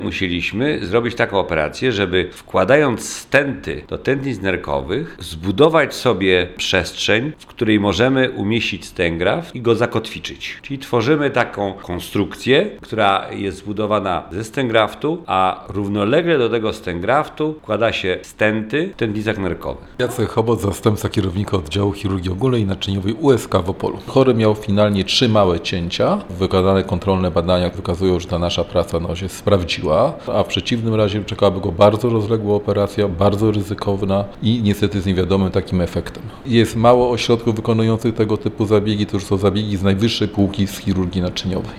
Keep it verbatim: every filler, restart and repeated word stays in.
musieliśmy zrobić taką operację, żeby wkładając stenty do tętnic nerkowych, zbudować sobie przestrzeń, w której możemy umieścić stengraf i go zakotwiczyć. Czyli tworzymy taką konstrukcję, która jest zbudowana ze stengraftu, a równolegle do tego stengraftu wkłada się stenty w tętnicach nerkowych. Jacek Chobot, zastępca kierownika oddziału chirurgii ogólnej i naczyniowej U S K w Opolu. Chory miał finalnie trzy małe cięcia. Wykonane kontrolne badania wykazują, że ta nasza praca no, się sprawdziła, a w przeciwnym razie czekałaby go bardzo rozległa operacja, bardzo ryzykowna i niestety z niewiadomym takim efektem. Jest mało ośrodków wykonujących tego typu zabiegi, to już są zabiegi z najwyższej półki z chirurgii naczyniowej.